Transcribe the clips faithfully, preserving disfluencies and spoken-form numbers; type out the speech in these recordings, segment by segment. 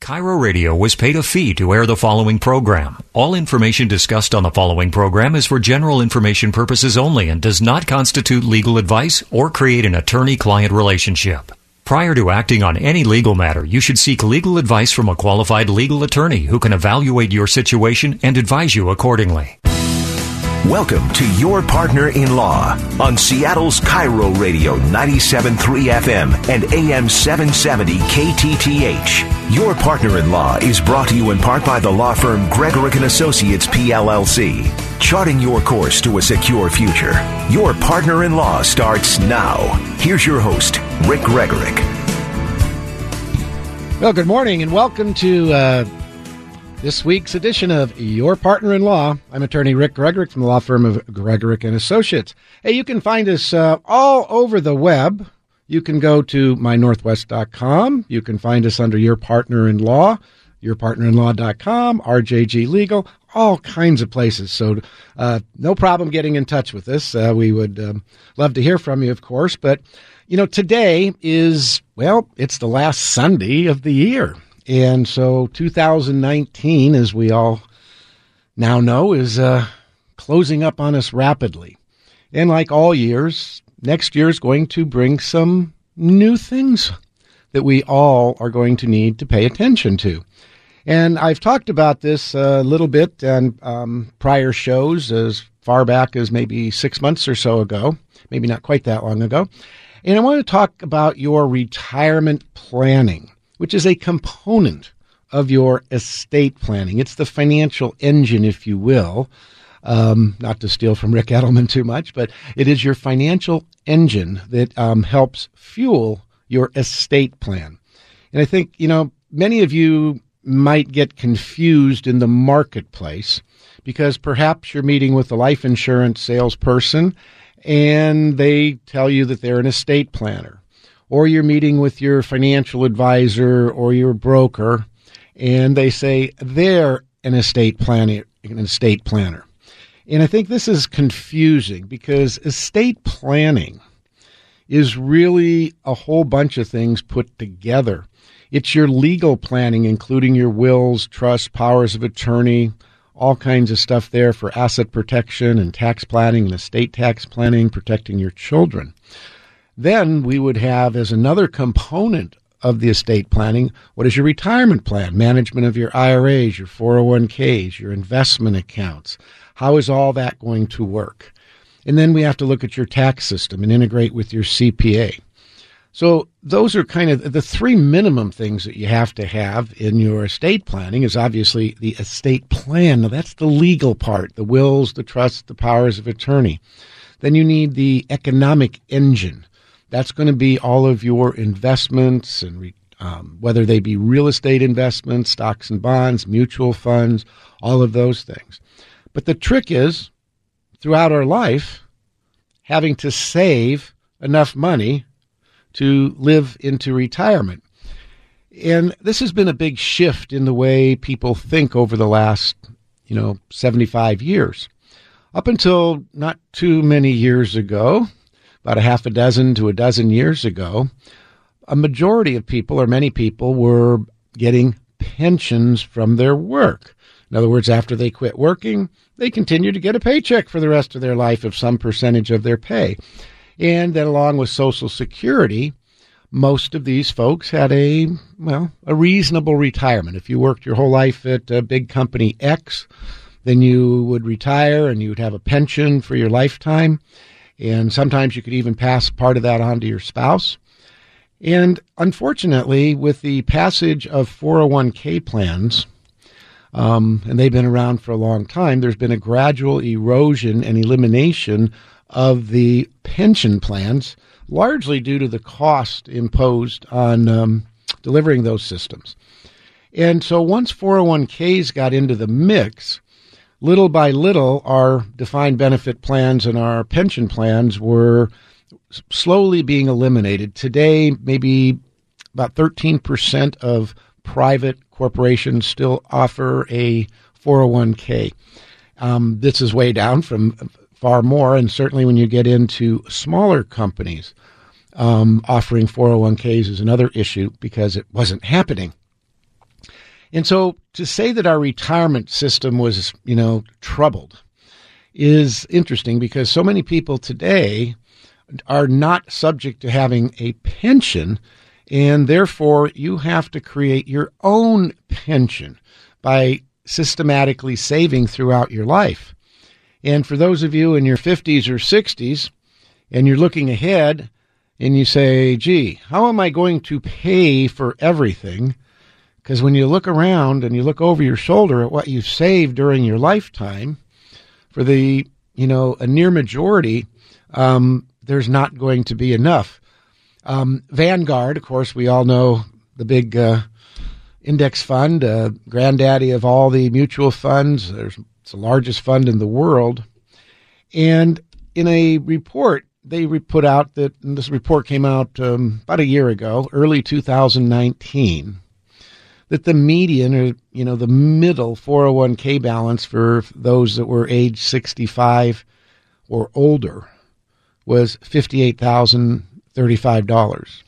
Cairo Radio was paid a fee to air the following program. All information discussed on the following program is for general information purposes only and does not constitute legal advice or create an attorney-client relationship. Prior to acting on any legal matter, you should seek legal advice from a qualified legal attorney who can evaluate your situation and advise you accordingly. Welcome to Your Partner in Law on Seattle's Cairo Radio ninety-seven point three F M and A M seven seventy K T T H. Your Partner in Law is brought to you in part by the law firm Gregorick and Associates P L L C. Charting your course to a secure future. Your Partner in Law starts now. Here's your host, Rick Gregorick. Well, good morning and welcome to uh, this week's edition of Your Partner in Law. I'm attorney Rick Gregorick from the law firm of Gregorick and Associates. Hey, you can find us uh, all over the web. You can go to my northwest dot com. You can find us under Your Partner in Law, your partner in law dot com, R J G Legal, all kinds of places. So uh, no problem getting in touch with us. Uh, we would um, love to hear from you, of course. But, you know, today is, well, it's the last Sunday of the year. And so two thousand nineteen, as we all now know, is uh, closing up on us rapidly. And like all years, next year is going to bring some new things that we all are going to need to pay attention to. And I've talked about this a little bit on um, prior shows as far back as maybe six months or so ago, maybe not quite that long ago. And I want to talk about your retirement planning, which is a component of your estate planning. It's the financial engine, if you will. Um, not to steal from Rick Edelman too much, but it is your financial engine that um, helps fuel your estate plan. And I think, you know, many of you might get confused in the marketplace because perhaps you're meeting with a life insurance salesperson and they tell you that they're an estate planner. Or you're meeting with your financial advisor or your broker and they say they're an estate planner, an estate planner. And I think this is confusing because estate planning is really a whole bunch of things put together. It's your legal planning, including your wills, trusts, powers of attorney, all kinds of stuff there for asset protection and tax planning and estate tax planning, protecting your children. Then we would have as another component of the estate planning, what is your retirement plan, management of your I R As, your four oh one k's, your investment accounts. How is all that going to work? And then we have to look at your tax system and integrate with your C P A. So those are kind of the three minimum things that you have to have in your estate planning is obviously the estate plan. Now that's the legal part, the wills, the trusts, the powers of attorney. Then you need the economic engine. That's going to be all of your investments and um, whether they be real estate investments, stocks and bonds, mutual funds, all of those things. But the trick is, throughout our life, having to save enough money to live into retirement. And this has been a big shift in the way people think over the last, you know, seventy-five years. Up until not too many years ago, about a half a dozen to a dozen years ago, a majority of people, or many people, were getting pensions from their work. In other words, after they quit working, they continue to get a paycheck for the rest of their life of some percentage of their pay. And then along with Social Security, most of these folks had a, well, a reasonable retirement. If you worked your whole life at a big company X, then you would retire and you would have a pension for your lifetime. And sometimes you could even pass part of that on to your spouse. And unfortunately, with the passage of four oh one k plans, Um, and they've been around for a long time, there's been a gradual erosion and elimination of the pension plans, largely due to the cost imposed on um, delivering those systems. And so once four oh one k's got into the mix, little by little, our defined benefit plans and our pension plans were slowly being eliminated. Today, maybe about thirteen percent of private corporations still offer a four oh one k. Um, this is way down from far more, and certainly when you get into smaller companies, um, offering four oh one k's is another issue because it wasn't happening. And so to say that our retirement system was, you know, troubled is interesting because so many people today are not subject to having a pension, and therefore you have to create your own pension by systematically saving throughout your life. And for those of you in your fifties or sixties, and you're looking ahead and you say, gee, how am I going to pay for everything? Because when you look around and you look over your shoulder at what you've saved during your lifetime, for the, you know, a near majority, um, there's not going to be enough. Um, Vanguard, of course, we all know the big uh, index fund, uh, granddaddy of all the mutual funds. There's, it's the largest fund in the world. And in a report, they put out that, and this report came out um, about a year ago, early two thousand nineteen, that the median, or, you know, the middle four oh one k balance for those that were age sixty-five or older was fifty-eight thousand thirty-five dollars.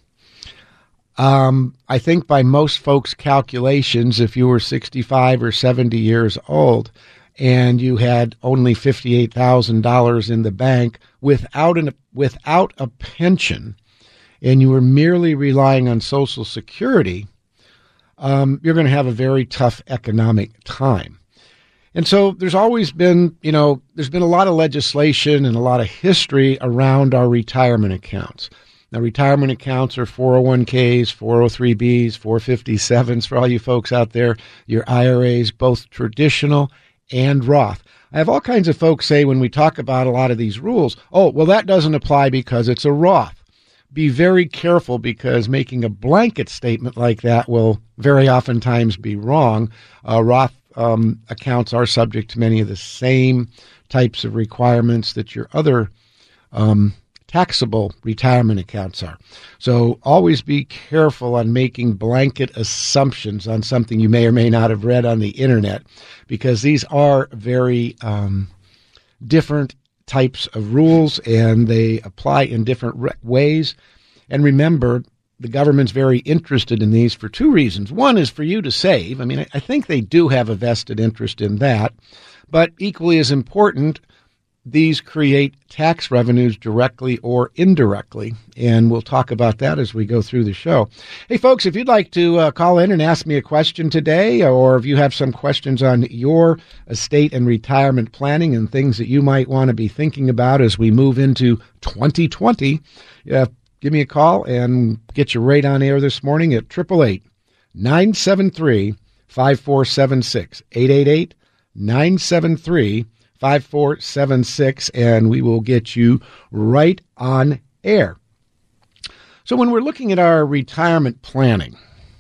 Um, I think by most folks' calculations, if you were sixty-five or seventy years old and you had only fifty-eight thousand dollars in the bank without an without a pension, and you were merely relying on Social Security, um, you're going to have a very tough economic time. And so there's always been, you know, there's been a lot of legislation and a lot of history around our retirement accounts. Now, retirement accounts are four oh one k's, four oh three b's, four fifty-sevens for all you folks out there, your I R As, both traditional and Roth. I have all kinds of folks say when we talk about a lot of these rules, oh, well, that doesn't apply because it's a Roth. Be very careful, because making a blanket statement like that will very oftentimes be wrong. Uh, Roth um, accounts are subject to many of the same types of requirements that your other um, taxable retirement accounts are. So always be careful on making blanket assumptions on something you may or may not have read on the internet, because these are very um, different types of rules, and they apply in different re- ways. And remember, the government's very interested in these for two reasons. One is for you to save. I mean, I, I think they do have a vested interest in that. But equally as important, these create tax revenues directly or indirectly, and we'll talk about that as we go through the show. Hey, folks, if you'd like to uh, call in and ask me a question today, or if you have some questions on your estate and retirement planning and things that you might want to be thinking about as we move into twenty twenty, uh, give me a call and get you right on air this morning at eight eight eight, nine seven three, five four seven six, eight eight eight, nine seven three, five four seven six, and we will get you right on air. So when we're looking at our retirement planning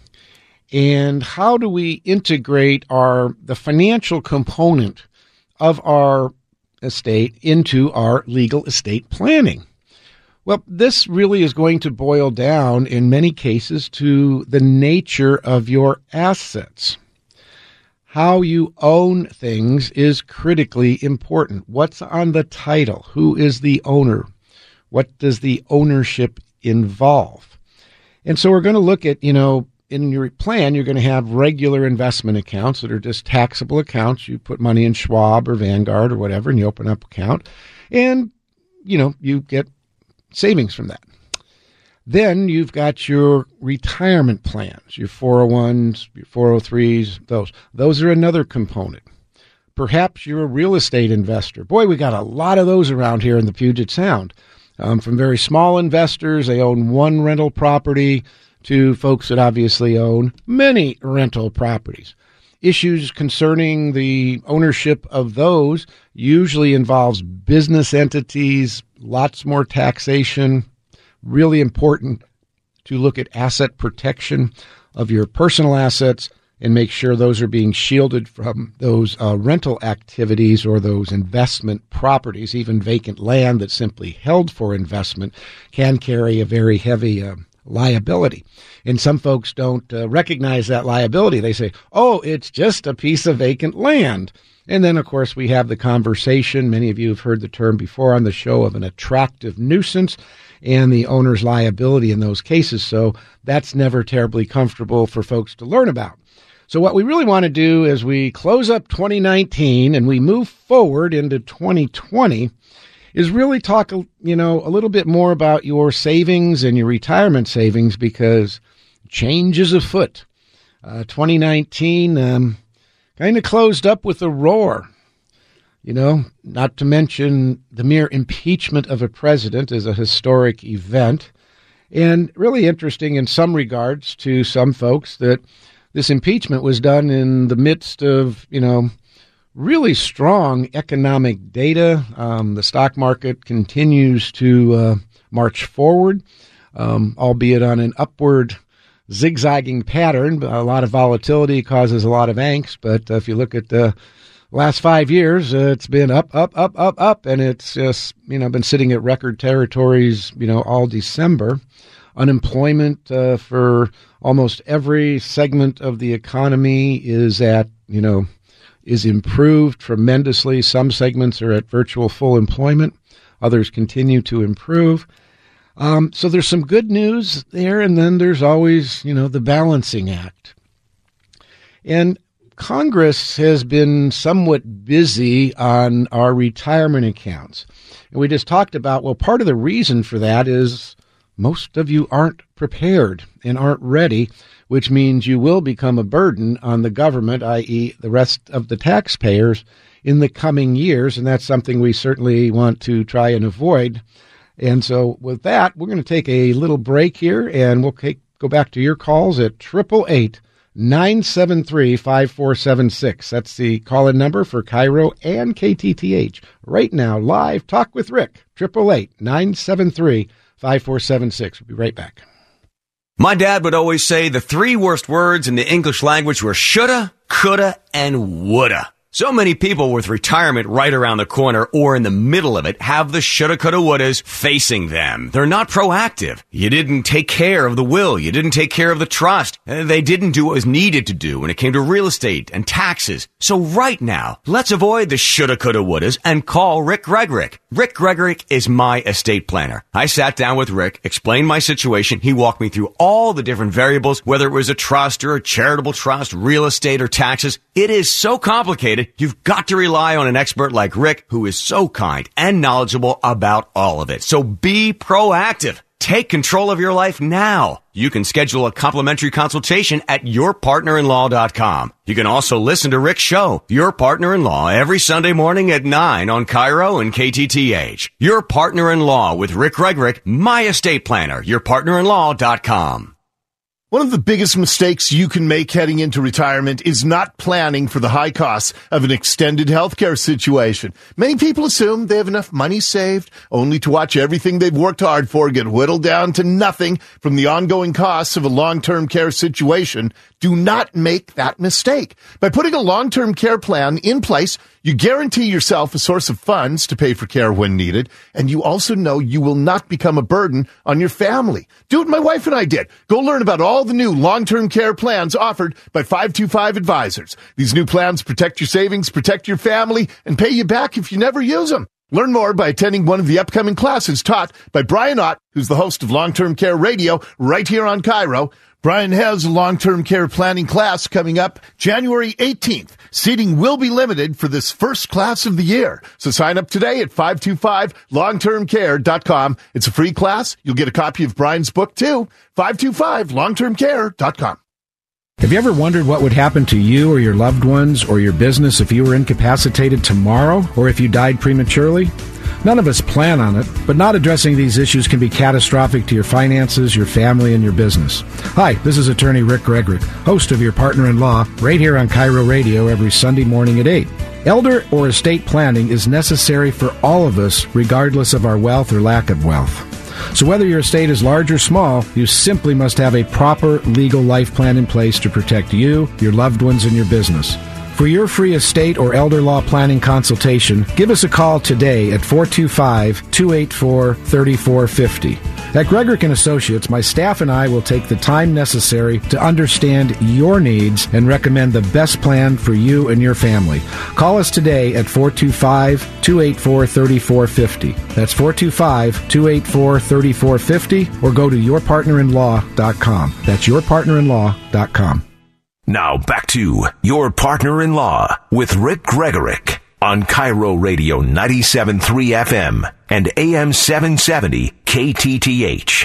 and how do we integrate our the financial component of our estate into our legal estate planning, well, this really is going to boil down in many cases to the nature of your assets. How you own things is critically important. What's on the title? Who is the owner? What does the ownership involve? And so we're going to look at, you know, in your plan, you're going to have regular investment accounts that are just taxable accounts. You put money in Schwab or Vanguard or whatever, and you open up an account, and, you know, you get savings from that. Then you've got your retirement plans, your four oh ones, your four oh threes, those. Those are another component. Perhaps you're a real estate investor. Boy, we got a lot of those around here in the Puget Sound. Um, from very small investors, they own one rental property, to folks that obviously own many rental properties. Issues concerning the ownership of those usually involves business entities, lots more taxation. Really important to look at asset protection of your personal assets and make sure those are being shielded from those uh, rental activities or those investment properties. Even vacant land that's simply held for investment can carry a very heavy uh, liability. And some folks don't uh, recognize that liability. They say, oh, it's just a piece of vacant land. And then, of course, we have the conversation. Many of you have heard the term before on the show of an attractive nuisance and the owner's liability in those cases. So that's never terribly comfortable for folks to learn about. So what we really want to do as we close up twenty nineteen and we move forward into twenty twenty is really talk, you know, a little bit more about your savings and your retirement savings, because change is afoot. Uh, twenty nineteen um, kind of closed up with a roar. You know, not to mention the mere impeachment of a president is a historic event, and really interesting in some regards to some folks that this impeachment was done in the midst of, you know, really strong economic data. Um, the stock market continues to uh, march forward, um, albeit on an upward zigzagging pattern. A lot of volatility causes a lot of angst, but uh, if you look at the last five years, uh, it's been up, up, up, up, up, and it's just, you know, been sitting at record territories, you know, all December. Unemployment uh, for almost every segment of the economy is at, you know, is improved tremendously. Some segments are at virtual full employment. Others continue to improve. Um, so there's some good news there, and then there's always, you know, the balancing act. And Congress has been somewhat busy on our retirement accounts. And we just talked about, well, part of the reason for that is most of you aren't prepared and aren't ready, which means you will become a burden on the government, that is the rest of the taxpayers, in the coming years. And that's something we certainly want to try and avoid. And so with that, we're going to take a little break here, and we'll take, go back to your calls at eight eight eight, nine seven three, five four seven six. That's the call-in number for Cairo and K T T H. Right now, live Talk with Rick, eight eight eight, nine seven three, five four seven six. We'll be right back. My dad would always say the three worst words in the English language were shoulda, coulda, and woulda. So many people with retirement right around the corner or in the middle of it have the shoulda, coulda, wouldas facing them. They're not proactive. You didn't take care of the will. You didn't take care of the trust. They didn't do what was needed to do when it came to real estate and taxes. So right now, let's avoid the shoulda, coulda, wouldas and call Rick Gregorick. Rick Gregorick is my estate planner. I sat down with Rick, explained my situation. He walked me through all the different variables, whether it was a trust or a charitable trust, real estate or taxes. It is so complicated. You've got to rely on an expert like Rick, who is so kind and knowledgeable about all of it. So be proactive. Take control of your life now. You can schedule a complimentary consultation at your partner in law dot com. You can also listen to Rick's show, Your Partner-in-Law, every Sunday morning at nine on Cairo and K T T H. Your Partner-in-Law with Rick Gregorick, my estate planner, your partner in law dot com. One of the biggest mistakes you can make heading into retirement is not planning for the high costs of an extended healthcare situation. Many people assume they have enough money saved, only to watch everything they've worked hard for get whittled down to nothing from the ongoing costs of a long-term care situation. Do not make that mistake. By putting a long-term care plan in place, you guarantee yourself a source of funds to pay for care when needed, and you also know you will not become a burden on your family. Do what my wife and I did. Go learn about all the new long-term care plans offered by five two five Advisors. These new plans protect your savings, protect your family, and pay you back if you never use them. Learn more by attending one of the upcoming classes taught by Brian Ott, who's the host of Long-Term Care Radio right here on Cairo. Brian has a long-term care planning class coming up January eighteenth. Seating will be limited for this first class of the year. So sign up today at five two five long term care dot com. It's a free class. You'll get a copy of Brian's book, too. five two five long term care dot com. Have you ever wondered what would happen to you or your loved ones or your business if you were incapacitated tomorrow or if you died prematurely? None of us plan on it, but not addressing these issues can be catastrophic to your finances, your family, and your business. Hi, this is attorney Rick Gregorick, host of Your Partner-in-Law, right here on Cairo Radio every Sunday morning at eight. Elder or estate planning is necessary for all of us, regardless of our wealth or lack of wealth. So whether your estate is large or small, you simply must have a proper legal life plan in place to protect you, your loved ones, and your business. For your free estate or elder law planning consultation, give us a call today at four two five, two eight four, three four five zero. At Gregorick and Associates, my staff and I will take the time necessary to understand your needs and recommend the best plan for you and your family. Call us today at four two five, two eight four, three four five zero. That's four two five, two eight four, three four five zero, or go to your partner in law dot com. That's your partner in law dot com. Now back to Your Partner-in-Law with Rick Gregorek on Cairo Radio ninety-seven point three F M and A M seven seventy K T T H.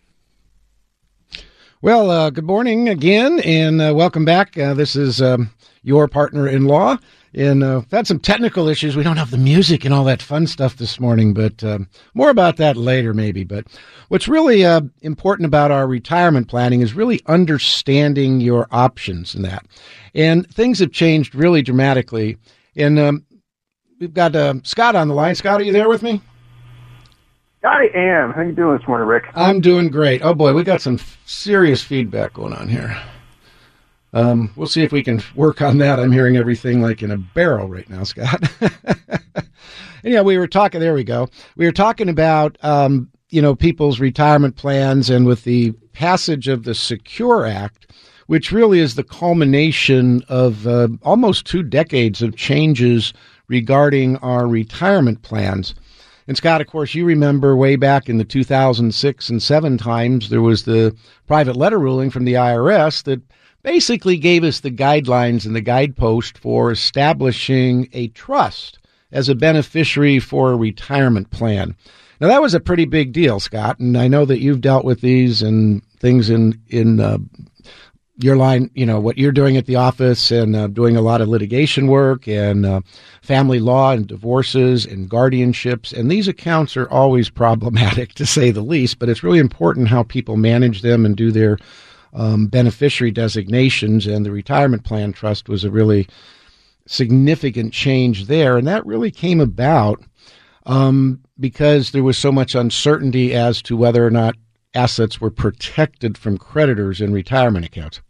Well, uh, good morning again, and uh, welcome back. Uh, this is um, Your Partner-in-Law. And uh, we've had some technical issues. We don't have the music and all that fun stuff this morning, but uh, more about that later maybe. But what's really uh, important about our retirement planning is really understanding your options in that. And things have changed really dramatically. And um, we've got uh, Scott on the line. Scott, are you there with me? I am. How you doing this morning, Rick? I'm doing great. Oh, boy, we got some f- serious feedback going on here. Um, we'll see if we can work on that. I'm hearing everything like in a barrel right now, Scott. And yeah, we were talking, there we go. We were talking about, um, you know, people's retirement plans, and with the passage of the Secure Act, which really is the culmination of uh, almost two decades of changes regarding our retirement plans. And Scott, of course, you remember way back in the two thousand six and seven times, there was the private letter ruling from the I R S that basically gave us the guidelines and the guidepost for establishing a trust as a beneficiary for a retirement plan. Now, that was a pretty big deal, Scott, and I know that you've dealt with these and things in, in uh, your line, you know, what you're doing at the office, and uh, doing a lot of litigation work and uh, family law and divorces and guardianships. And these accounts are always problematic, to say the least, but it's really important how people manage them and do their Um, beneficiary designations, and the retirement plan trust was a really significant change there. And that really came about um, because there was so much uncertainty as to whether or not assets were protected from creditors in retirement accounts.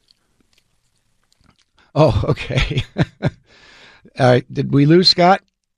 Oh, okay. uh, did we lose Scott?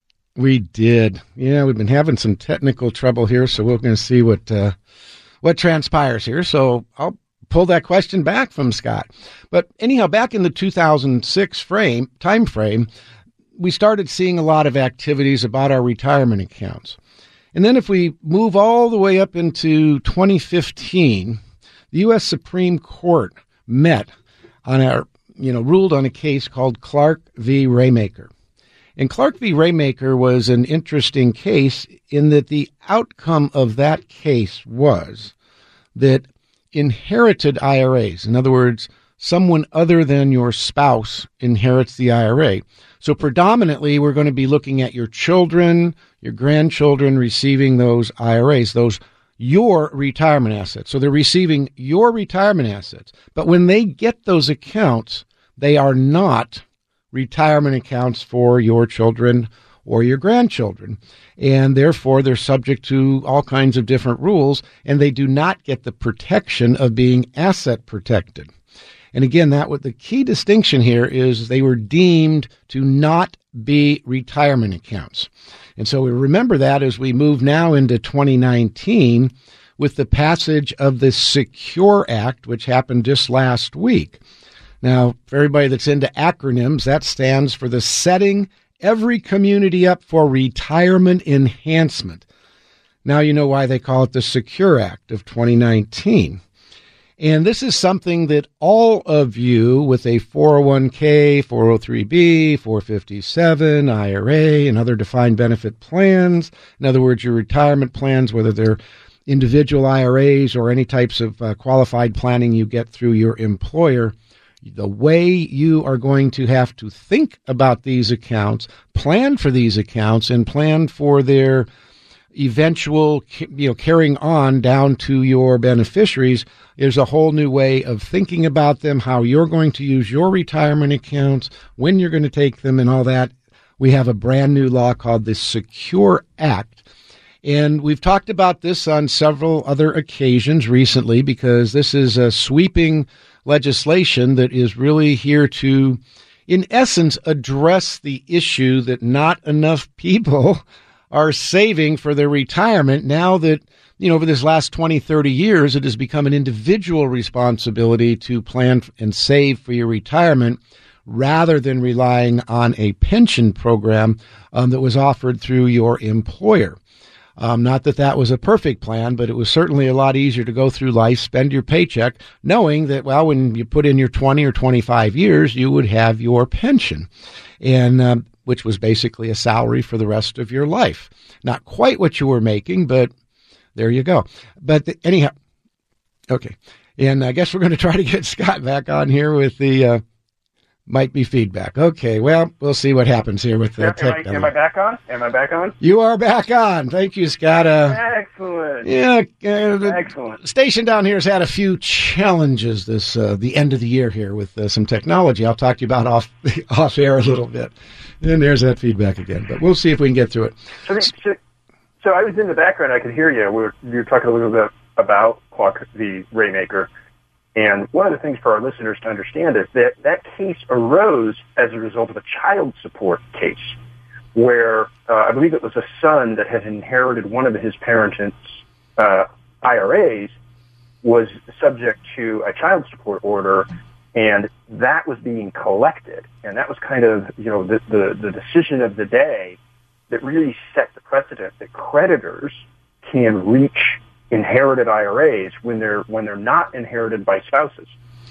We did. Yeah, we've been having some technical trouble here, so we're going to see what uh, what transpires here. So I'll pull that question back from Scott. But anyhow, back in the two thousand six frame time frame, we started seeing a lot of activities about our retirement accounts. And then if we move all the way up into twenty fifteen, the U S Supreme Court met on our, you know, ruled on a case called Clark v. Raymaker. And Clark v. Raymaker was an interesting case in that the outcome of that case was that inherited I R As, in other words, someone other than your spouse inherits the I R A. So predominantly, we're going to be looking at your children, your grandchildren receiving those I R As, those your retirement assets. So they're receiving your retirement assets. But when they get those accounts, they are not retirement accounts for your children or your grandchildren. And therefore, they're subject to all kinds of different rules, and they do not get the protection of being asset protected. And again, that what the key distinction here is they were deemed to not be retirement accounts. And so we remember that as we move now into twenty nineteen with the passage of the Secure Act, which happened just last week. Now, for everybody that's into acronyms, that stands for the Setting Every Community Up for Retirement Enhancement. Now you know why they call it the Secure Act of twenty nineteen. And this is something that all of you with a four oh one k, four oh three b, four fifty-seven, I R A, and other defined benefit plans, in other words, your retirement plans, whether they're individual I R As or any types of uh, qualified planning you get through your employer, the way you are going to have to think about these accounts, plan for these accounts, and plan for their eventual, you know, carrying on down to your beneficiaries. There's a whole new way of thinking about them, how you're going to use your retirement accounts, when you're going to take them, and all that. We have a brand new law called the Secure Act. And we've talked about this on several other occasions recently because this is a sweeping legislation that is really here to, in essence, address the issue that not enough people are saving for their retirement now that, you know, over this last twenty, thirty years, it has become an individual responsibility to plan and save for your retirement rather than relying on a pension program um, that was offered through your employer. Um, not that that was a perfect plan, but it was certainly a lot easier to go through life, spend your paycheck, knowing that, well, when you put in your twenty or twenty-five years, you would have your pension, and um, which was basically a salary for the rest of your life. Not quite what you were making, but there you go. But the, anyhow, okay. And I guess we're going to try to get Scott back on here with the, uh, might be feedback. Okay, well, we'll see what happens here with the am, tech. am, I, am I back on? Am I back on? You are back on. Thank you, Scott. Uh, Excellent. Yeah, uh, the Excellent. station down here has had a few challenges this uh, the end of the year here with uh, some technology. I'll talk to you about off off air a little bit. And there's that feedback again, but we'll see if we can get through it. So, so, so I was in the background. I could hear you. We were, you were talking a little bit about Hawk, the Rainmaker. And one of the things for our listeners to understand is that that case arose as a result of a child support case where uh, I believe it was a son that had inherited one of his parents' uh, I R As was subject to a child support order, and that was being collected. And that was kind of, you know, the, the, the decision of the day that really set the precedent that creditors can reach inherited I R As when they're when they're not inherited by spouses.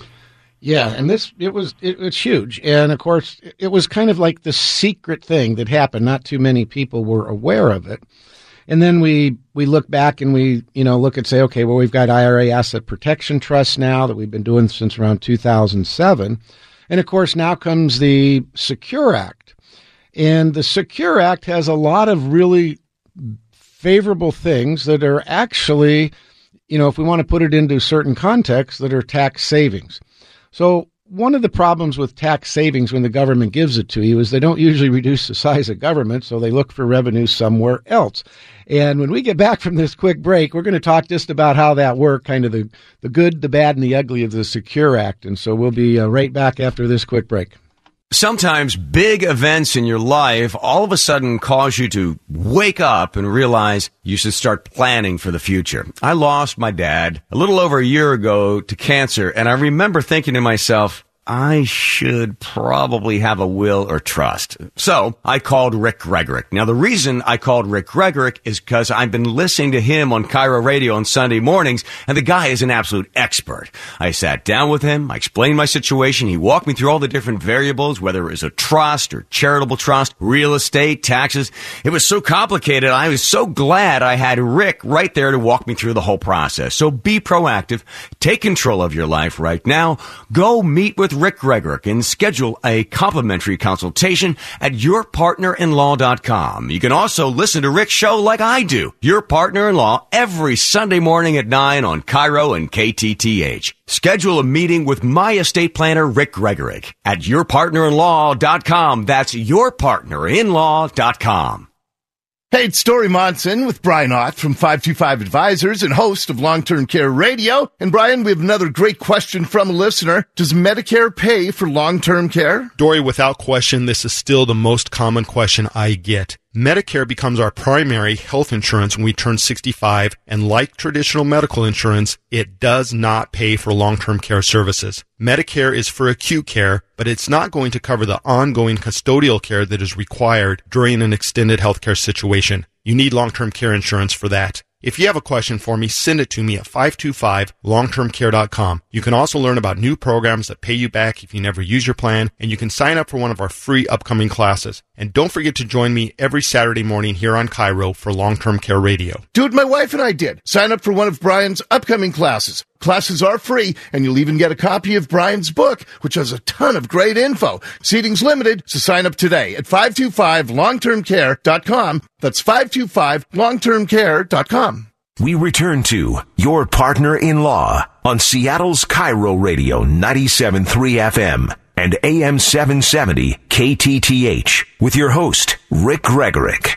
Yeah, and this it was it, it's huge, and of course it was kind of like the secret thing that happened. Not too many people were aware of it, and then we we look back and we you know look and say, okay, well, we've got I R A asset protection trusts now that we've been doing since around two thousand seven, and of course now comes the Secure Act, and the Secure Act has a lot of really favorable things that are actually, you know, if we want to put it into certain contexts, that are tax savings. So one of the problems with tax savings when the government gives it to you is they don't usually reduce the size of government, so they look for revenue somewhere else. And when we get back from this quick break, we're going to talk just about how that worked, kind of the, the good, the bad, and the ugly of the Secure Act. And so we'll be uh, right back after this quick break. Sometimes big events in your life all of a sudden cause you to wake up and realize you should start planning for the future. I lost my dad a little over a year ago to cancer, and I remember thinking to myself, I should probably have a will or trust. So I called Rick Gregorick. Now, the reason I called Rick Gregorick is because I've been listening to him on Cairo Radio on Sunday mornings, and the guy is an absolute expert. I sat down with him. I explained my situation. He walked me through all the different variables, whether it was a trust or charitable trust, real estate, taxes. It was so complicated. I was so glad I had Rick right there to walk me through the whole process. So be proactive. Take control of your life right now. Go meet with Rick Gregorick and schedule a complimentary consultation at your partner in law dot com. You can also listen to Rick's show like I do, Your Partner in Law, every Sunday morning at nine on Cairo and K T T H. Schedule a meeting with my estate planner, Rick Gregorick, at your partner in law dot com. That's your partner in law dot com. Hey, it's Story Monson with Brian Ott from five two five Advisors and host of Long-Term Care Radio. And Brian, we have another great question from a listener. Does Medicare pay for long-term care? Dory, without question, this is still the most common question I get. Medicare becomes our primary health insurance when we turn sixty-five, and like traditional medical insurance, it does not pay for long-term care services. Medicare is for acute care, but it's not going to cover the ongoing custodial care that is required during an extended healthcare situation. You need long-term care insurance for that. If you have a question for me, send it to me at five two five long term care dot com. You can also learn about new programs that pay you back if you never use your plan, and you can sign up for one of our free upcoming classes. And don't forget to join me every Saturday morning here on Cairo for Long-Term Care Radio. Do what my wife and I did. Sign up for one of Brian's upcoming classes. Classes are free, and you'll even get a copy of Brian's book, which has a ton of great info. Seating's limited, so sign up today at five two five long term care dot com. That's five two five long term care dot com. We return to Your Partner in Law on Seattle's Cairo Radio ninety-seven point three F M and A M seven seventy K T T H with your host, Rick Gregorick.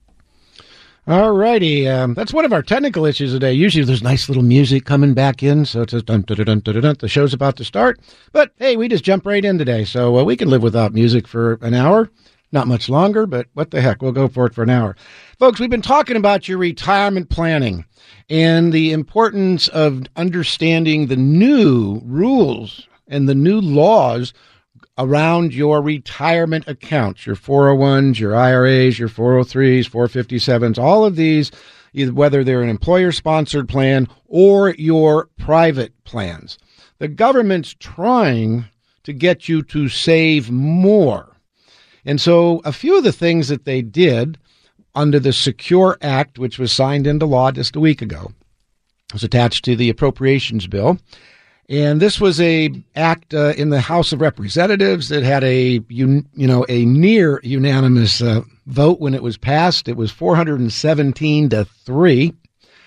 All righty. Um, that's one of our technical issues today. Usually there's nice little music coming back in, so it's just dun, dun, dun, dun, dun, dun. The show's about to start. But, hey, we just jump right in today, so uh, we can live without music for an hour. Not much longer, but what the heck, we'll go for it for an hour. Folks, we've been talking about your retirement planning and the importance of understanding the new rules and the new laws around your retirement accounts, your four oh ones, your I R As, your four oh threes, four fifty-sevens, all of these, either whether they're an employer-sponsored plan or your private plans. The government's trying to get you to save more. And so a few of the things that they did under the SECURE Act, which was signed into law just a week ago, was attached to the appropriations bill. And this was a act uh, in the House of Representatives that had a you, you know a near unanimous uh, vote when it was passed. It was four hundred seventeen to three.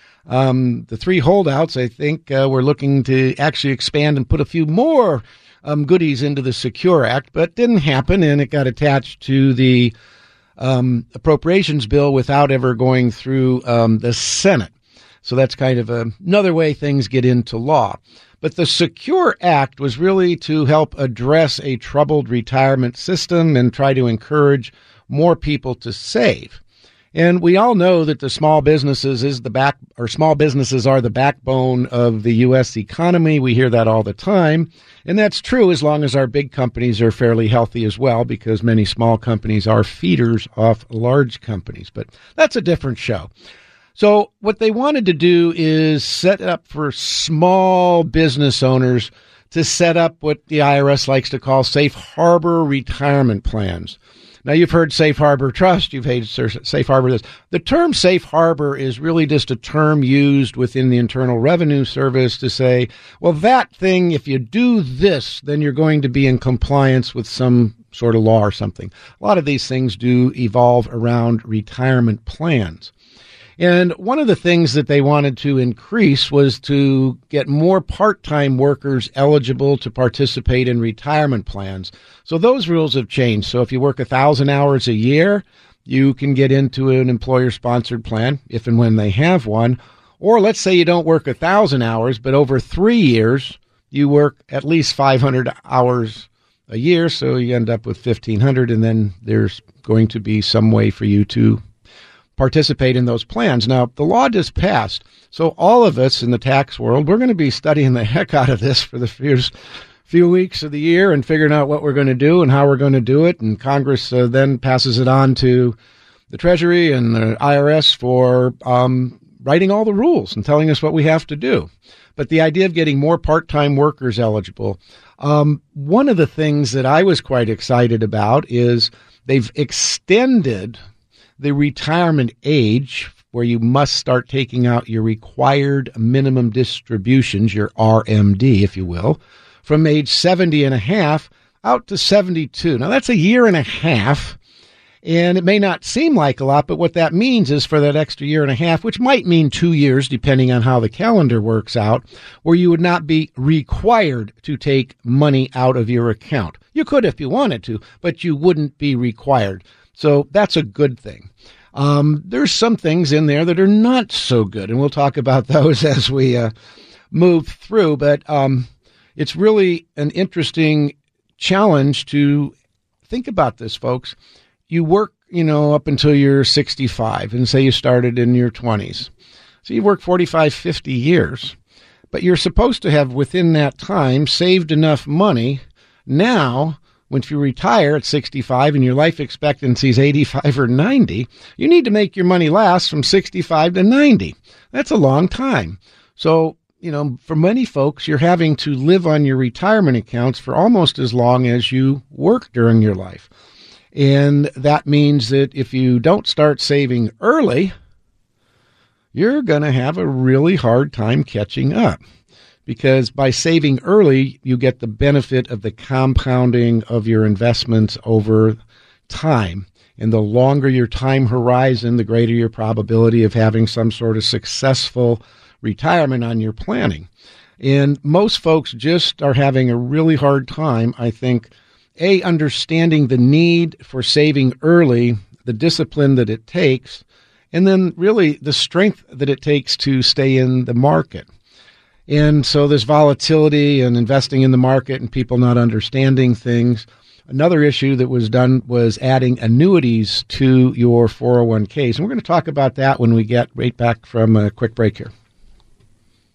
Um, the three holdouts, I think, uh, were looking to actually expand and put a few more um, goodies into the SECURE Act, but didn't happen, and it got attached to the um, appropriations bill without ever going through um, the Senate. So that's kind of a, another way things get into law. But the SECURE Act was really to help address a troubled retirement system and try to encourage more people to save. And we all know that the small businesses is the back, or small businesses are the backbone of the U S economy. We hear that all the time. And that's true as long as our big companies are fairly healthy as well, because many small companies are feeders off large companies. But that's a different show. So what they wanted to do is set up for small business owners to set up what the I R S likes to call safe harbor retirement plans. Now, you've heard safe harbor trust. You've heard safe harbor this. The term safe harbor is really just a term used within the Internal Revenue Service to say, well, that thing, if you do this, then you're going to be in compliance with some sort of law or something. A lot of these things do evolve around retirement plans. And one of the things that they wanted to increase was to get more part-time workers eligible to participate in retirement plans. So those rules have changed. So if you work one thousand hours a year, you can get into an employer-sponsored plan if and when they have one. Or let's say you don't work one thousand hours, but over three years, you work at least five hundred hours a year. So you end up with fifteen hundred, and then there's going to be some way for you to participate in those plans. Now, the law just passed, so all of us in the tax world, we're going to be studying the heck out of this for the first few weeks of the year and figuring out what we're going to do and how we're going to do it. And Congress uh, then passes it on to the Treasury and the I R S for um, writing all the rules and telling us what we have to do. But the idea of getting more part-time workers eligible, um, one of the things that I was quite excited about is they've extended the retirement age where you must start taking out your required minimum distributions, your R M D, if you will, from age seventy and a half out to seventy-two. Now, that's a year and a half, and it may not seem like a lot, but what that means is for that extra year and a half, which might mean two years, depending on how the calendar works out, where you would not be required to take money out of your account. You could if you wanted to, but you wouldn't be required. So that's a good thing. Um, there's some things in there that are not so good, and we'll talk about those as we uh, move through. But um, it's really an interesting challenge to think about this, folks. You work, you know, up until you're sixty-five, and say you started in your twenties. So you work forty-five, fifty years, but you're supposed to have within that time saved enough money now. Once you retire at sixty-five and your life expectancy is eighty-five or ninety, you need to make your money last from sixty-five to ninety. That's a long time. So, you know, for many folks, you're having to live on your retirement accounts for almost as long as you work during your life. And that means that if you don't start saving early, you're going to have a really hard time catching up. Because by saving early, you get the benefit of the compounding of your investments over time. And the longer your time horizon, the greater your probability of having some sort of successful retirement on your planning. And most folks just are having a really hard time, I think, A, understanding the need for saving early, the discipline that it takes, and then really the strength that it takes to stay in the market. And so there's volatility and investing in the market and people not understanding things. Another issue that was done was adding annuities to your four oh one k's. And we're going to talk about that when we get right back from a quick break here.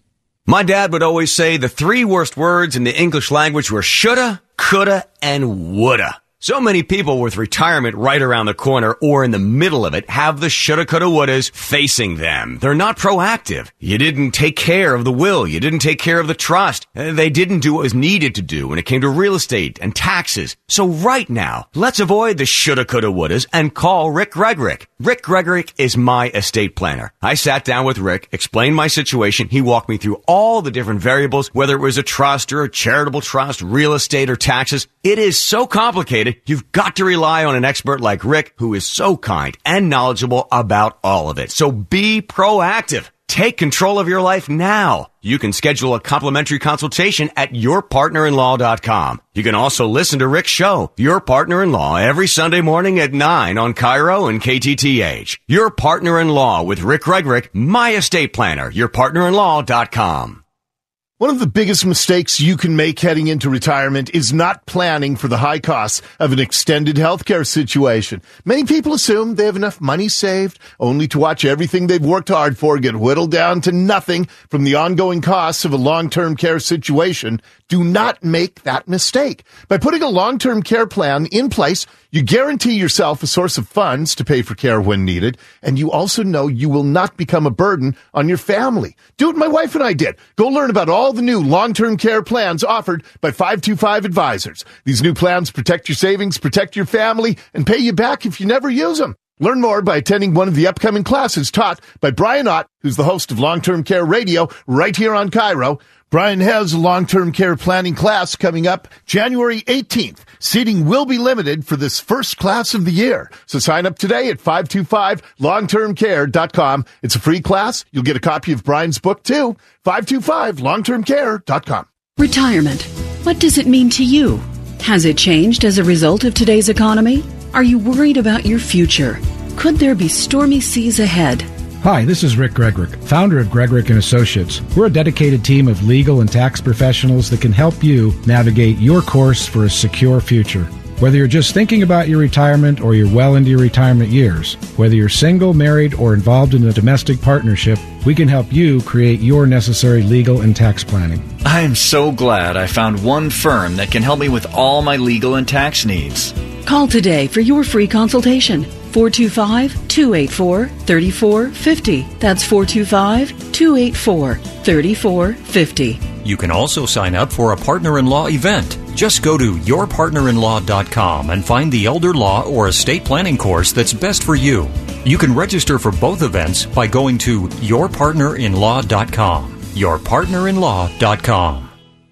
My dad would always say the three worst words in the English language were shoulda, coulda, and woulda. So many people with retirement right around the corner or in the middle of it have the shoulda, coulda, wouldas facing them. They're not proactive. You didn't take care of the will. You didn't take care of the trust. They didn't do what was needed to do when it came to real estate and taxes. So right now, let's avoid the shoulda, coulda, wouldas and call Rick Gregorick. Rick Gregorick is my estate planner. I sat down with Rick, explained my situation. He walked me through all the different variables, whether it was a trust or a charitable trust, real estate or taxes. It is so complicated. You've got to rely on an expert like Rick, who is so kind and knowledgeable about all of it. So be proactive. Take control of your life now. You can schedule a complimentary consultation at your partner in law dot com. You can also listen to Rick's show, Your Partner-in-Law, every Sunday morning at nine on Cairo and K T T H. Your Partner-in-Law with Rick Gregorick, my estate planner, your partner in law dot com. One of the biggest mistakes you can make heading into retirement is not planning for the high costs of an extended healthcare situation. Many people assume they have enough money saved, only to watch everything they've worked hard for get whittled down to nothing from the ongoing costs of a long-term care situation. Do not make that mistake. By putting a long-term care plan in place, you guarantee yourself a source of funds to pay for care when needed, and you also know you will not become a burden on your family. Do what my wife and I did. Go learn about all the new long-term care plans offered by five two five Advisors. These new plans protect your savings, protect your family, and pay you back if you never use them. Learn more by attending one of the upcoming classes taught by Brian Ott, who's the host of Long-Term Care Radio right here on Cairo. Brian has a long-term care planning class coming up January eighteenth. Seating will be limited for this first class of the year. So sign up today at five two five long term care dot com. It's a free class. You'll get a copy of Brian's book, too. five two five long term care dot com. Retirement. What does it mean to you? Has it changed as a result of today's economy? Are you worried about your future? Could there be stormy seas ahead? Hi, this is Rick Gregorick, founder of Gregorick and Associates. We're a dedicated team of legal and tax professionals that can help you navigate your course for a secure future. Whether you're just thinking about your retirement or you're well into your retirement years, whether you're single, married, or involved in a domestic partnership, we can help you create your necessary legal and tax planning. I am so glad I found one firm that can help me with all my legal and tax needs. Call today for your free consultation. four two five, two eight four, three four five zero. That's four two five, two eight four, three four five zero. You can also sign up for a partner-in-law event. Just go to your partner in law dot com and find the elder law or estate planning course that's best for you. You can register for both events by going to your partner in law dot com. your partner in law dot com.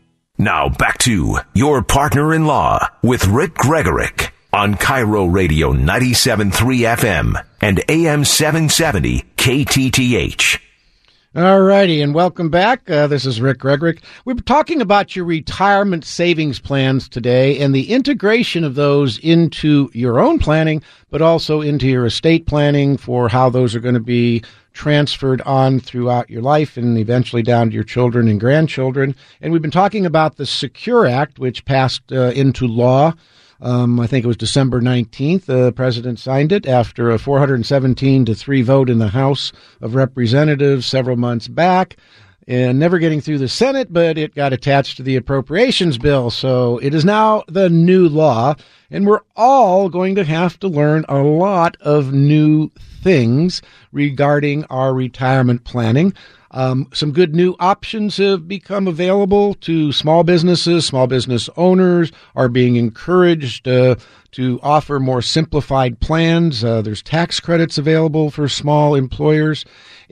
Now back to Your Partner-in-Law with Rick Gregorick on Cairo Radio ninety-seven point three F M and A M seven seventy K T T H. All righty, and welcome back. Uh, this is Rick Gregorick. We're talking about your retirement savings plans today and the integration of those into your own planning, but also into your estate planning for how those are going to be transferred on throughout your life and eventually down to your children and grandchildren. And we've been talking about the Secure Act, which passed uh, into law. Um, I think it was December nineteenth. The president signed it after a four hundred seventeen to three vote in the House of Representatives several months back, and never getting through the Senate, but it got attached to the appropriations bill. So it is now the new law, and we're all going to have to learn a lot of new things regarding our retirement planning. Um, some good new options have become available to small businesses. Small business owners are being encouraged uh, to offer more simplified plans. Uh, there's tax credits available for small employers,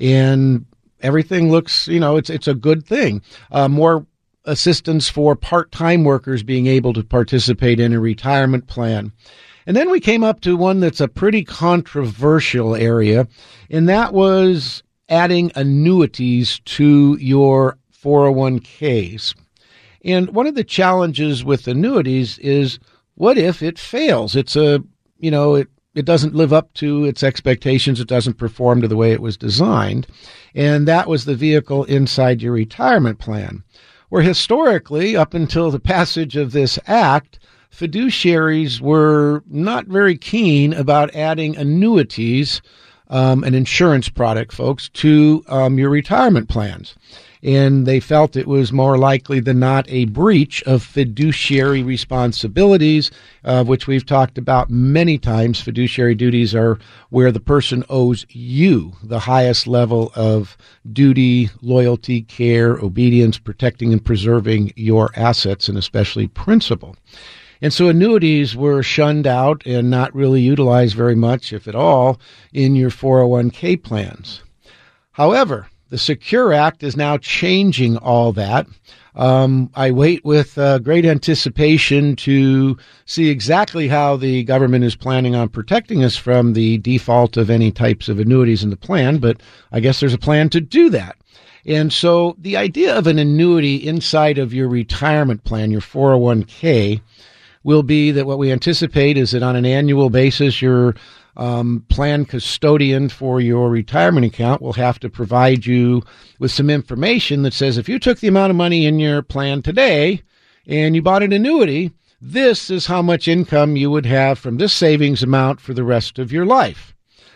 and everything looks, you know, it's it's a good thing. Uh, more assistance for part-time workers being able to participate in a retirement plan. And then we came up to one that's a pretty controversial area, and that was adding annuities to your four oh one k's. And one of the challenges with annuities is, what if it fails? It's a, you know, it, it doesn't live up to its expectations. It doesn't perform to the way it was designed. And that was the vehicle inside your retirement plan, where historically, up until the passage of this act, fiduciaries were not very keen about adding annuities, Um, an insurance product, folks, to um, your retirement plans. and they felt it was more likely than not a breach of fiduciary responsibilities, uh, which we've talked about many times. Fiduciary duties are where the person owes you the highest level of duty, loyalty, care, obedience, protecting and preserving your assets, and especially principal. And so annuities were shunned out and not really utilized very much, if at all, in your four oh one k plans. However, the Secure Act is now changing all that. Um, I wait with uh, great anticipation to see exactly how the government is planning on protecting us from the default of any types of annuities in the plan, but I guess there's a plan to do that. And so the idea of an annuity inside of your retirement plan, your four oh one k, will be that what we anticipate is that on an annual basis, your um, plan custodian for your retirement account will have to provide you with some information that says if you took the amount of money in your plan today and you bought an annuity, this is how much income you would have from this savings amount for the rest of your life.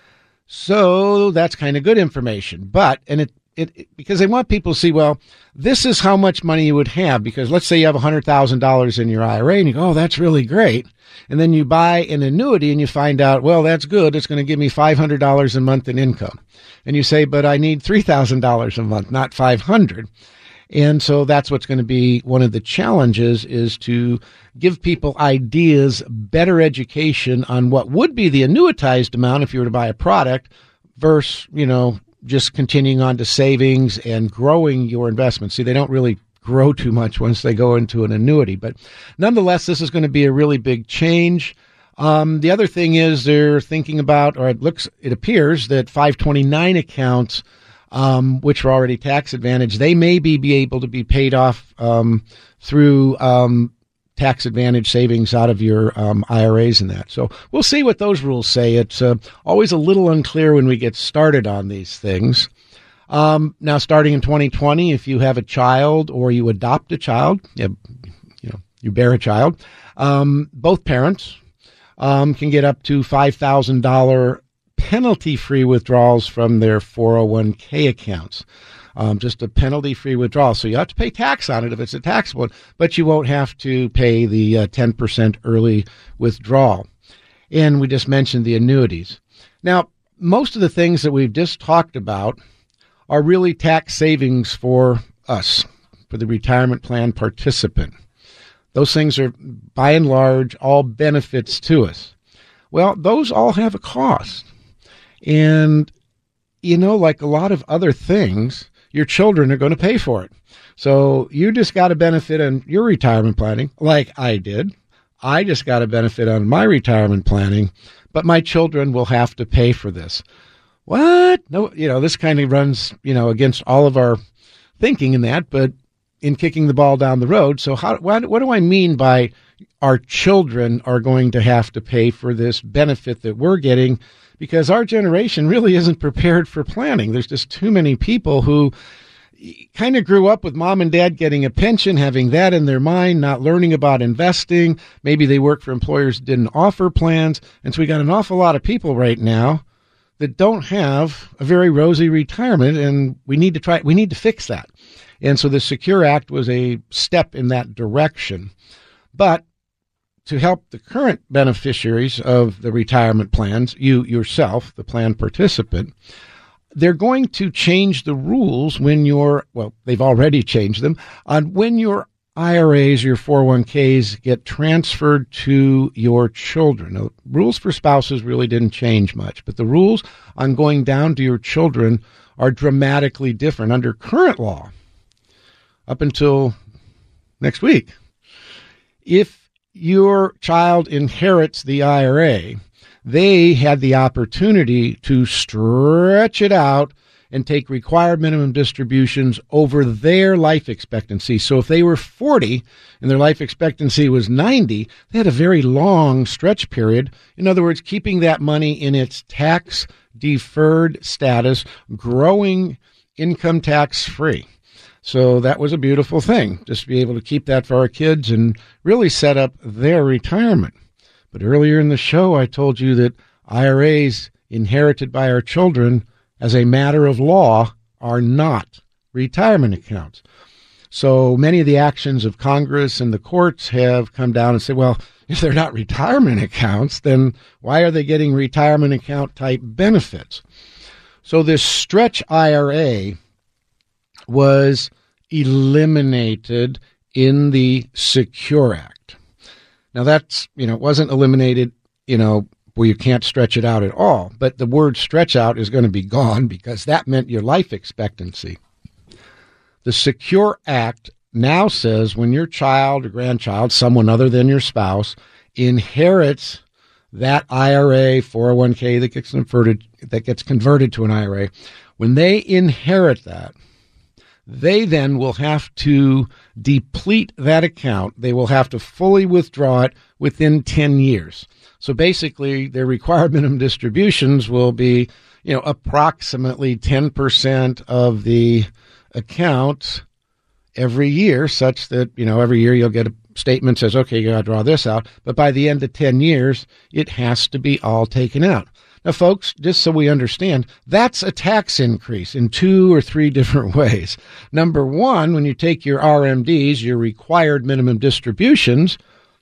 So that's kind of good information. But, and it, it, it because they want people to see, well, this is how much money you would have, because let's say you have one hundred thousand dollars in your I R A and you go, oh, that's really great. And then you buy an annuity and you find out, well, that's good. It's going to give me five hundred dollars a month in income. And you say, but I need three thousand dollars a month, not five hundred dollars. And so that's what's going to be one of the challenges, is to give people ideas, better education on what would be the annuitized amount if you were to buy a product versus, you know, just continuing on to savings and growing your investments. See, they don't really grow too much once they go into an annuity. But nonetheless, this is going to be a really big change. Um, the other thing is they're thinking about, or it looks, it appears that five twenty-nine accounts, um, which are already tax advantaged, they may be, be able to be paid off um, through um, tax advantage savings out of your um, I R As and that. So we'll see what those rules say. It's uh, always a little unclear when we get started on these things. Um, now, starting in twenty twenty, if you have a child or you adopt a child, you, you know, you bear a child, um, both parents um, can get up to five thousand dollars penalty-free withdrawals from their four oh one k accounts. Um, just a penalty-free withdrawal. So you have to pay tax on it if it's a taxable one, but you won't have to pay the uh, ten percent early withdrawal. And we just mentioned the annuities. Now, most of the things that we've just talked about are really tax savings for us, for the retirement plan participant. Those things are, by and large, all benefits to us. Well, those all have a cost. And, you know, like a lot of other things, your children are going to pay for it. So you just got a benefit on your retirement planning, like I did. I just got a benefit on my retirement planning, but my children will have to pay for this. What? No, you know, this kind of runs, you know, against all of our thinking in that, but in kicking the ball down the road. So how, what, what do I mean by our children are going to have to pay for this benefit that we're getting? Because our generation really isn't prepared for planning. There's just too many people who kind of grew up with mom and dad getting a pension, having that in their mind, not learning about investing. Maybe they work for employers that didn't offer plans. And so we got an awful lot of people right now that don't have a very rosy retirement, and we need to try, we need to fix that. And so the Secure Act was a step in that direction. But to help the current beneficiaries of the retirement plans, you yourself, the plan participant, they're going to change the rules when you're, well, they've already changed them, on when your I R As, your four oh one k's get transferred to your children. Now, rules for spouses really didn't change much, but the rules on going down to your children are dramatically different under current law up until next week. If your child inherits the I R A, they had the opportunity to stretch it out and take required minimum distributions over their life expectancy. So if they were forty and their life expectancy was ninety, they had a very long stretch period. In other words, keeping that money in its tax-deferred status, growing income tax-free. So that was a beautiful thing, just to be able to keep that for our kids and really set up their retirement. But earlier in the show, I told you that I R As inherited by our children as a matter of law are not retirement accounts. So many of the actions of Congress and the courts have come down and said, well, if they're not retirement accounts, then why are they getting retirement account type benefits? So this stretch I R A was eliminated in the Secure Act. Now that's, you know, it wasn't eliminated, you know, where you can't stretch it out at all, but the word stretch out is going to be gone because that meant your life expectancy. The Secure Act now says when your child or grandchild, someone other than your spouse, inherits that I R A, four oh one k that gets converted, that gets converted to an I R A, when they inherit that, they then will have to deplete that account. They will have to fully withdraw it within ten years. So basically, their required minimum distributions will be, you know, approximately ten percent of the account every year, such that, you know, every year you'll get a statement says, okay, you got to draw this out. But by the end of ten years, it has to be all taken out. Now, folks, just so we understand, that's a tax increase in two or three different ways. Number one, when you take your R M Ds, your required minimum distributions,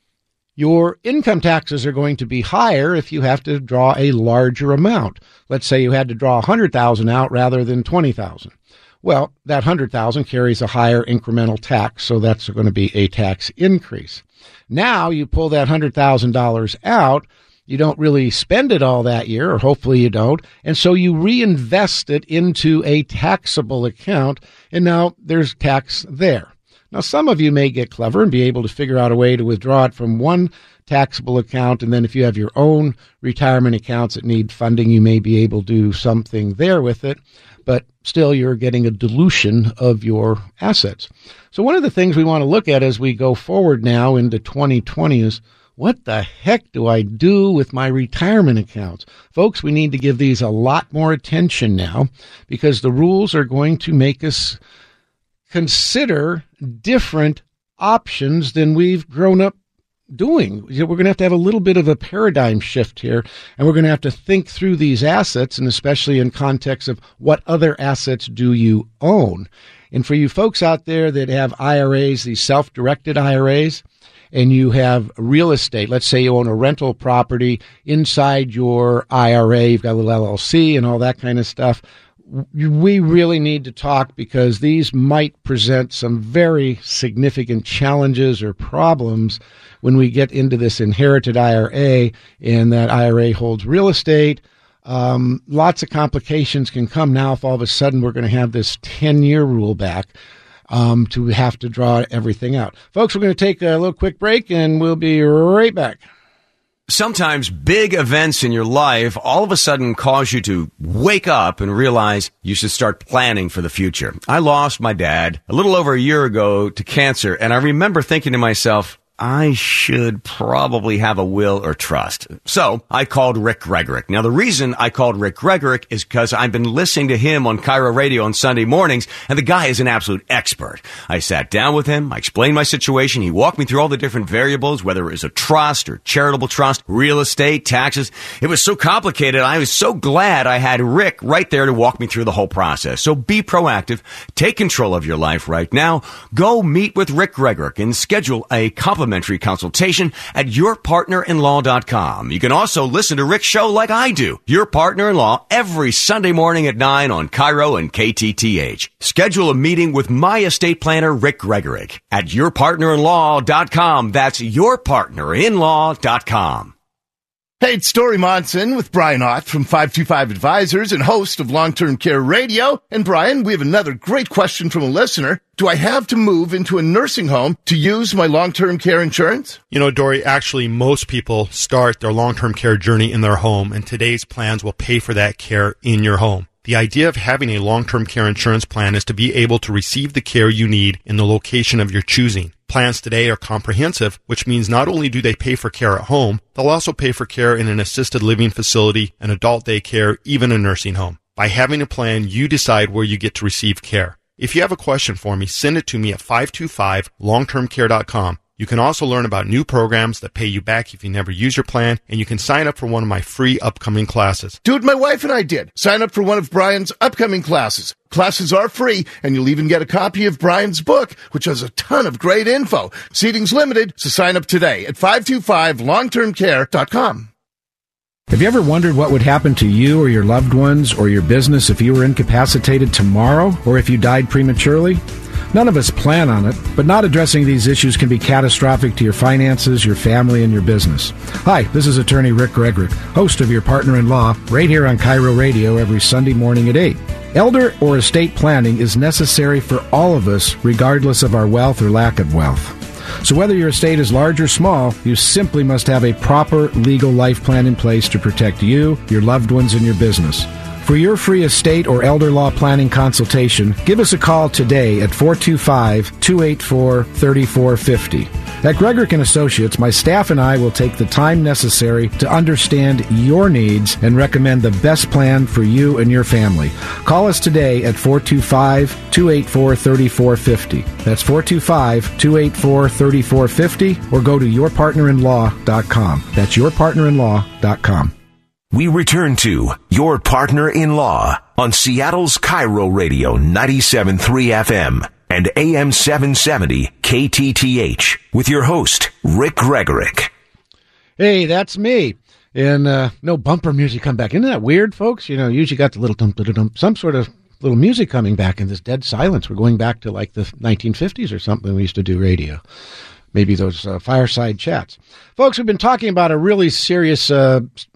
your income taxes are going to be higher if you have to draw a larger amount. Let's say you had to draw one hundred thousand dollars out rather than twenty thousand dollars. Well, that one hundred thousand dollars carries a higher incremental tax, so that's going to be a tax increase. Now you pull that one hundred thousand dollars out, you don't really spend it all that year, or hopefully you don't, and so you reinvest it into a taxable account, and now there's tax there. Now, some of you may get clever and be able to figure out a way to withdraw it from one taxable account, and then if you have your own retirement accounts that need funding, you may be able to do something there with it. But still, you're getting a dilution of your assets. So one of the things we want to look at as we go forward now into twenty twenty is, what the heck do I do with my retirement accounts? Folks, we need to give these a lot more attention now because the rules are going to make us consider different options than we've grown up doing. We're going to have to have a little bit of a paradigm shift here, and we're going to have to think through these assets, and especially in context of what other assets do you own. And for you folks out there that have I R As, these self-directed I R As, and you have real estate, let's say you own a rental property inside your I R A, you've got a little L L C and all that kind of stuff, we really need to talk because these might present some very significant challenges or problems when we get into this inherited I R A and that I R A holds real estate. Um, lots of complications can come now if all of a sudden we're going to have this ten-year rule back um, to have to draw everything out. Folks, we're going to take a little quick break and we'll be right back. Sometimes big events in your life all of a sudden cause you to wake up and realize you should start planning for the future. I lost my dad a little over a year ago to cancer, and I remember thinking to myself, I should probably have a will or trust. So I called Rick Gregorick. Now, the reason I called Rick Gregorick is because I've been listening to him on Cairo Radio on Sunday mornings, and the guy is an absolute expert. I sat down with him. I explained my situation. He walked me through all the different variables, whether it was a trust or charitable trust, real estate, taxes. It was so complicated. I was so glad I had Rick right there to walk me through the whole process. So be proactive. Take control of your life right now. Go meet with Rick Gregorick and schedule a complimentary consultation at your partner in law dot com. You can also listen to Rick's show like I do, Your Partner in Law, every Sunday morning at nine on Cairo and K T T H. Schedule a meeting with my estate planner, Rick Gregorick, at your partner in law dot com. That's your partner in law dot com. Hey, it's Story Monson with Brian Ott from five two five Advisors and host of Long-Term Care Radio. And Brian, we have another great question from a listener. Do I have to move into a nursing home to use my long-term care insurance? You know, Dory, actually, most people start their long-term care journey in their home, and today's plans will pay for that care in your home. The idea of having a long-term care insurance plan is to be able to receive the care you need in the location of your choosing. Plans today are comprehensive, which means not only do they pay for care at home, they'll also pay for care in an assisted living facility, an adult daycare, even a nursing home. By having a plan, you decide where you get to receive care. If you have a question for me, send it to me at five two five long term care dot com. You can also learn about new programs that pay you back if you never use your plan, and you can sign up for one of my free upcoming classes. Do what my wife and I did. Sign up for one of Brian's upcoming classes. Classes are free, and you'll even get a copy of Brian's book, which has a ton of great info. Seating's limited, so sign up today at five two five long term care dot com. Have you ever wondered what would happen to you or your loved ones or your business if you were incapacitated tomorrow or if you died prematurely? None of us plan on it, but not addressing these issues can be catastrophic to your finances, your family, and your business. Hi, this is attorney Rick Gregorick, host of Your Partner-in-Law, right here on Cairo Radio every Sunday morning at eight. Elder or estate planning is necessary for all of us, regardless of our wealth or lack of wealth. So whether your estate is large or small, you simply must have a proper legal life plan in place to protect you, your loved ones, and your business. For your free estate or elder law planning consultation, give us a call today at four two five, two eight four, three four five zero. At Gregorick and Associates, my staff and I will take the time necessary to understand your needs and recommend the best plan for you and your family. Call us today at four two five, two eight four, three four five zero. That's four two five, two eight four, three four five zero, or go to your partner in law dot com. That's your partner in law dot com. We return to Your Partner-in-Law on Seattle's Cairo Radio ninety-seven point three F M and A M seven seventy K T T H with your host, Rick Gregorick. Hey, that's me. And uh, no bumper music come back. Isn't that weird, folks? You know, usually got the little dump, dump, dump, some sort of little music coming back in this dead silence. We're going back to like the nineteen fifties or something. We used to do radio. Maybe those uh, fireside chats. Folks, we've been talking about a really serious uh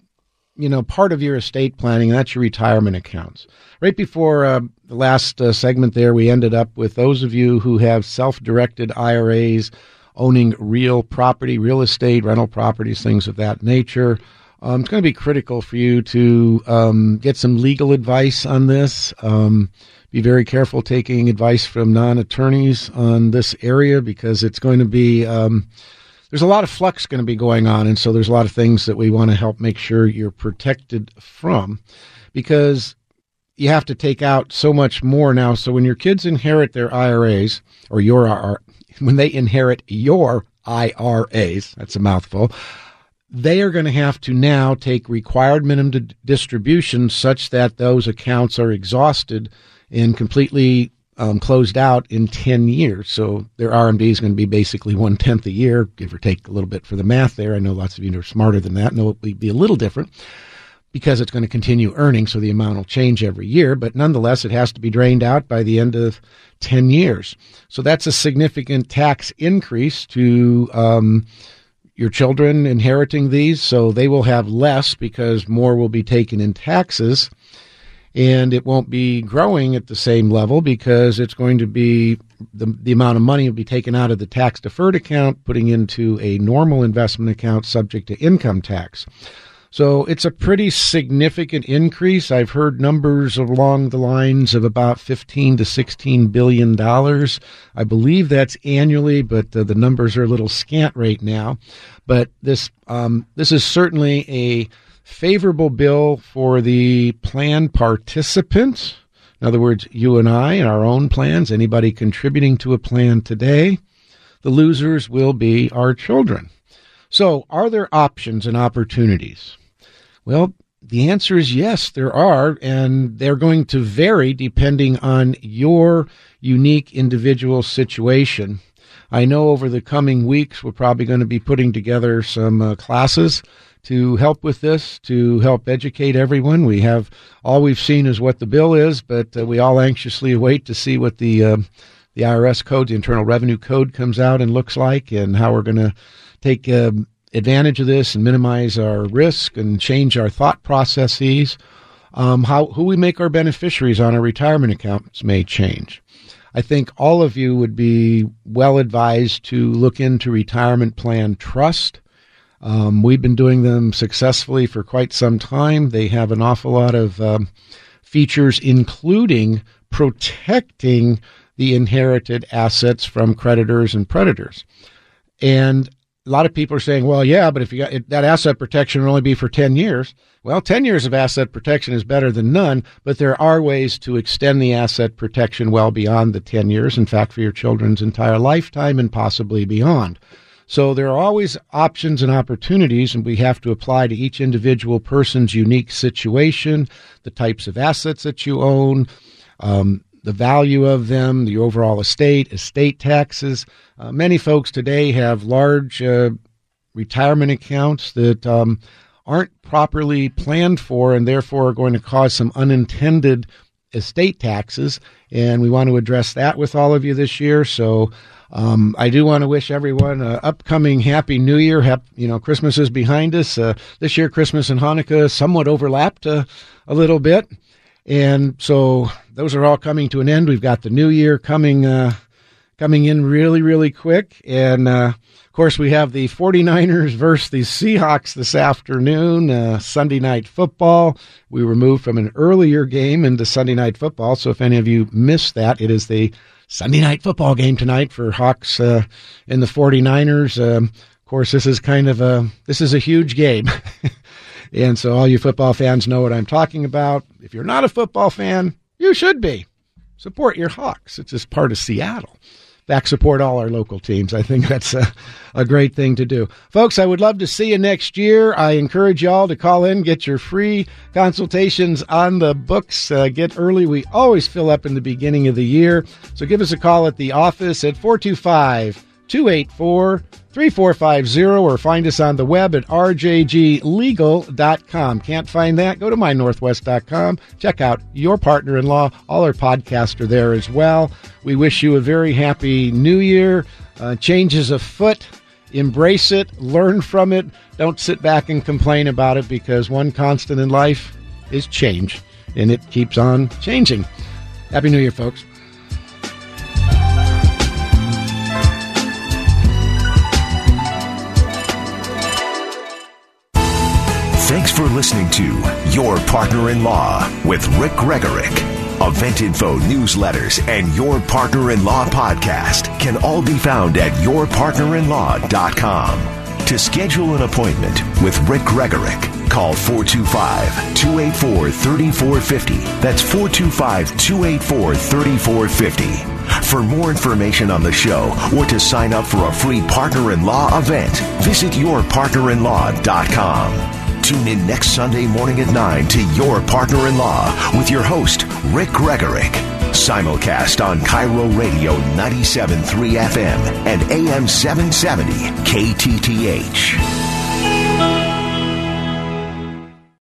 you know, part of your estate planning, and that's your retirement accounts. Right before uh, the last uh, segment there, we ended up with those of you who have self-directed I R As owning real property, real estate, rental properties, things of that nature. Um, it's going to be critical for you to um, get some legal advice on this. Um, be very careful taking advice from non-attorneys on this area because it's going to be... Um, There's a lot of flux going to be going on, and so there's a lot of things that we want to help make sure you're protected from because you have to take out so much more now. So when your kids inherit their I R As, or your I R A, when they inherit your I R As, that's a mouthful, they are going to have to now take required minimum distributions such that those accounts are exhausted and completely Um, closed out in ten years. So their R M D is going to be basically one-tenth a year, give or take a little bit for the math there. I know lots of you are smarter than that. No, it will be a little different because it's going to continue earning, so the amount will change every year. But nonetheless, it has to be drained out by the end of ten years. So that's a significant tax increase to um, your children inheriting these. So they will have less because more will be taken in taxes. And it won't be growing at the same level because it's going to be the, the amount of money will be taken out of the tax-deferred account, putting into a normal investment account subject to income tax. So it's a pretty significant increase. I've heard numbers along the lines of about fifteen to sixteen billion dollars. I believe that's annually, but uh, the numbers are a little scant right now. But this um, this is certainly a favorable bill for the plan participants. In other words, you and I in our own plans, anybody contributing to a plan today. The losers will be our children. So are there options and opportunities? Well, the answer is yes, there are, and they're going to vary depending on your unique individual situation. I know over the coming weeks, we're probably going to be putting together some uh, classes to help with this, to help educate everyone. We have, all we've seen is what the bill is, but uh, we all anxiously await to see what the uh, the I R S code, the Internal Revenue Code, comes out and looks like, and how we're going to take uh, advantage of this and minimize our risk and change our thought processes. Um, how who we make our beneficiaries on our retirement accounts may change. I think all of you would be well advised to look into retirement plan trust. Um, we've been doing them successfully for quite some time. They have an awful lot of um, features, including protecting the inherited assets from creditors and predators. And a lot of people are saying, well, yeah, but if you got it, that asset protection will only be for ten years. Well, ten years of asset protection is better than none, but there are ways to extend the asset protection well beyond the ten years. In fact, for your children's entire lifetime and possibly beyond. So there are always options and opportunities, and we have to apply to each individual person's unique situation, the types of assets that you own, um, the value of them, the overall estate, estate taxes. Uh, many folks today have large uh, retirement accounts that um, aren't properly planned for and therefore are going to cause some unintended estate taxes. And we want to address that with all of you this year. So um, I do want to wish everyone an upcoming Happy New Year. Hap- you know, Christmas is behind us. Uh, this year, Christmas and Hanukkah somewhat overlapped uh, a little bit. And so those are all coming to an end. We've got the new year coming uh, coming in really, really quick. And, uh, of course, we have the 49ers versus the Seahawks this afternoon, uh, Sunday Night Football. We were moved from an earlier game into Sunday Night Football. So if any of you missed that, it is the Sunday Night Football game tonight for Hawks uh, and the 49ers. Um, of course, this is kind of a, this is a huge game. And so all you football fans know what I'm talking about. If you're not a football fan, you should be. Support your Hawks. It's just part of Seattle. Back support all our local teams. I think that's a, a great thing to do. Folks, I would love to see you next year. I encourage y'all to call in, get your free consultations on the books. Uh, get early. We always fill up in the beginning of the year. So give us a call at the office at four two five, two eight four, three four five zero or find us on the web at r j g legal dot com. Can't find that? Go to my northwest dot com. Check out Your Partner-in-Law. All our podcasts are there as well. We wish you a very happy new year. Uh, changes afoot. Embrace it. Learn from it. Don't sit back and complain about it, because one constant in life is change, and it keeps on changing. Happy New Year, folks. Thanks for listening to Your Partner-in-Law with Rick Gregorek. Event info, newsletters, and Your Partner-in-Law podcast can all be found at your partner in law dot com. To schedule an appointment with Rick Gregorek, call four two five, two eight four, three four five zero. That's four two five, two eight four, three four five zero. For more information on the show or to sign up for a free Partner-in-Law event, visit your partner in law dot com. Tune in next Sunday morning at nine to Your Partner-in-Law with your host, Rick Gregorek. Simulcast on Cairo Radio ninety-seven point three F M and A M seven seventy K T T H.